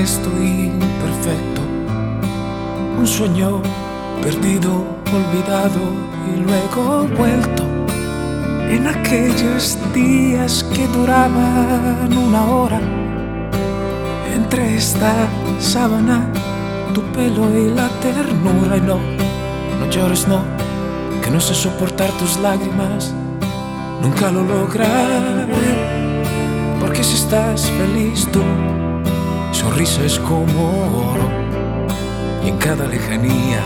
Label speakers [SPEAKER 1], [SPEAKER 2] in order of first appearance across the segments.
[SPEAKER 1] gesto imperfecto, un sueño perdido, olvidado y luego vuelto. En aquellos días que duraban una hora, entre esta sábana, tu pelo y la ternura. Y no, no llores, no, que no sé soportar tus lágrimas, nunca lo lograré. Porque si estás feliz tu sonrisa es como oro, y en cada lejanía,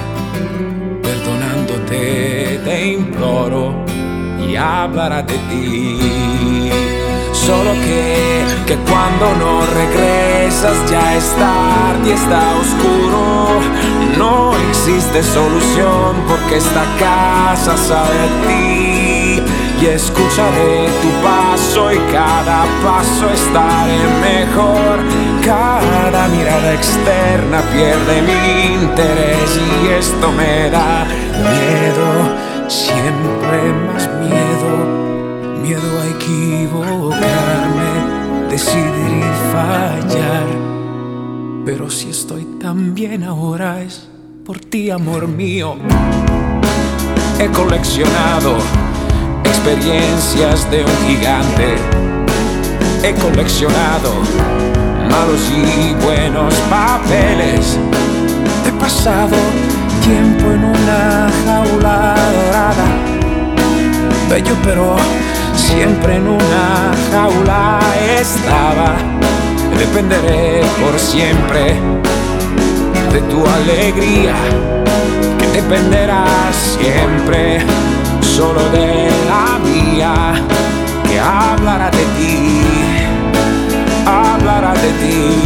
[SPEAKER 1] perdonándote te imploro, y hablará de ti. Solo que cuando no regresas ya es tarde y está oscuro. No existe solución porque esta casa sabe a ti. Y escucharé tu paso y cada paso estaré mejor. Cada mirada externa pierde mi interés y esto me da miedo, siempre más miedo. Miedo a equivocarme, decidir y fallar. Pero si estoy tan bien ahora es por ti, amor mío. He coleccionado experiencias de un gigante. He coleccionado malos y buenos papeles. He pasado tiempo en una jaula dorada, bello pero siempre en una jaula estaba. Dependeré por siempre de tu alegría, que dependerá siempre solo de la mía, que hablará de ti, hablará de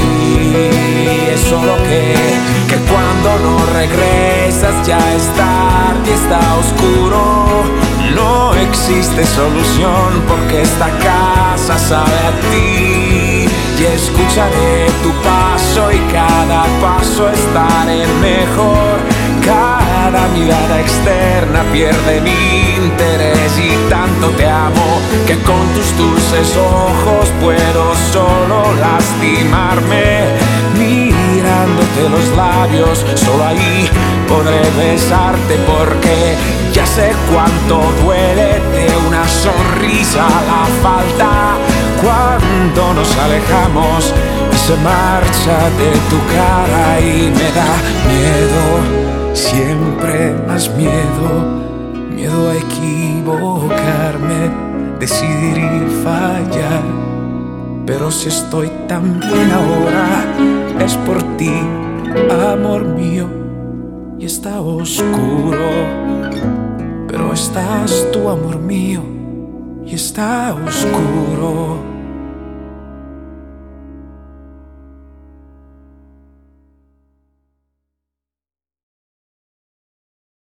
[SPEAKER 1] ti. Es solo que cuando no regresas ya es tarde y está oscuro. No existe solución porque esta casa sabe a ti. Y escucharé tu paso y cada paso estaré mejor. Cada mirada externa pierde mi interés y tanto te amo que con tus dulces ojos puedo solo lastimarme. Mirándote los labios, solo ahí podré besarte porque ya sé cuánto duele de una sonrisa la falta cuando nos alejamos y se marcha de tu cara y me da miedo, siempre más miedo, miedo a equivocarme, decidir y fallar. Pero si estoy tan bien ahora es por ti, amor mío, y está oscuro, pero estás tú, amor mío, y está oscuro.